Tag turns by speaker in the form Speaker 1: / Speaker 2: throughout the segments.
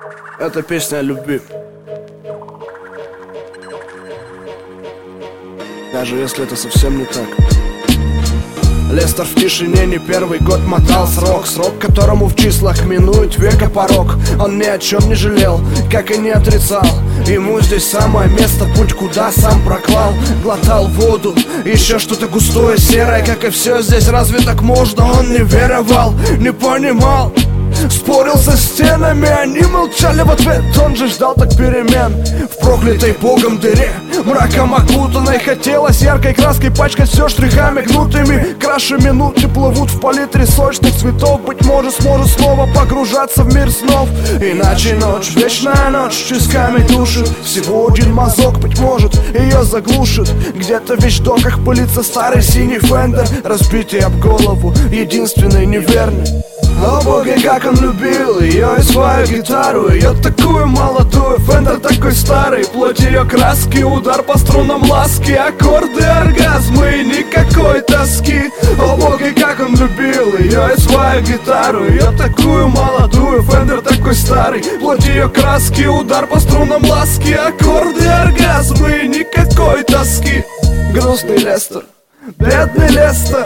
Speaker 1: Это песня о любви. Даже если это совсем не так. Лестер в тишине не первый год мотал срок, которому в числах минует века порог. Он ни о чем не жалел, как и не отрицал. Ему здесь самое место, путь куда сам проклал. Глотал воду, еще что-то густое, серое, как и все здесь. Разве так можно? Он не веровал, не понимал. Спорил со стенами, они молчали в ответ. Он же ждал так перемен в проклятой богом дыре, мраком окутанной. Хотелось яркой краской пачкать все штрихами гнутыми. Краши минуты плывут в палитре сочных цветов. Быть может, сможет снова погружаться в мир снов. Иначе ночь, вечная ночь, тисками душит. Всего один мазок, быть может, ее заглушит. Где-то в вещдоках пылится старый синий фендер, разбитый об голову, единственный неверный. О боге, как он любил ее и свою гитару. Ее такую молодую, фендер такой старый. Плоть ее краски, удар по струнам ласки. Аккорды, оргазмы и никакой тоски. О боге, как он любил ее и свою гитару. Ее такую молодую, фендер такой старый. Плоть ее краски, удар по струнам ласки. Аккорды, оргазмы и никакой тоски. Грустный Лестер, бедный Лестер,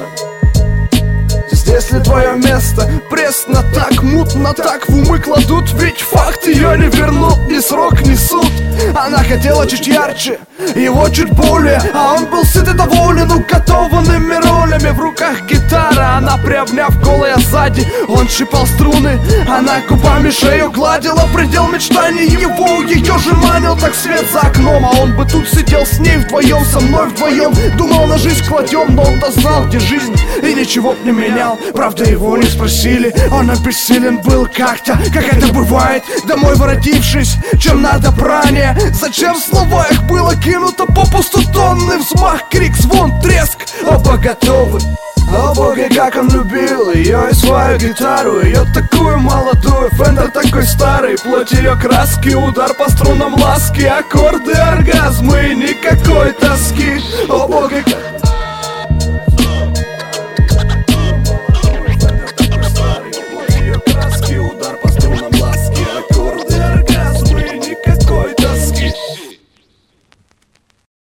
Speaker 1: здесь ли твое место? Пресно так, мутно так в умы кладут. Ведь факт ее не вернут, ни срок, ни суд. Она хотела чуть ярче, его чуть более, а он был сыт и доволен укатованными ролями. В руках гитара, она приобняв голая сзади. Он щипал струны, она губами шею гладила. Предел мечтаний его, ее же манил так свет за окном. А он бы тут сидел с ней вдвоем, со мной вдвоем. Думал, на жизнь кладем, но он-то знал, где жизнь, и ничего б не менял. Правда, его не спросили, он обессилен был как-то, как это бывает, домой воротившись, чем надо пране. Зачем слова их было кинуто попусту? Тонны взмах, крик, звон, треск. Оба готовы. О боге, как он любил ее и свою гитару. Ее такую молодую, фендер такой старый. Плоть ее краски, удар по струнам ласки. Аккорды, оргазмы и никакой тоски. О боге, как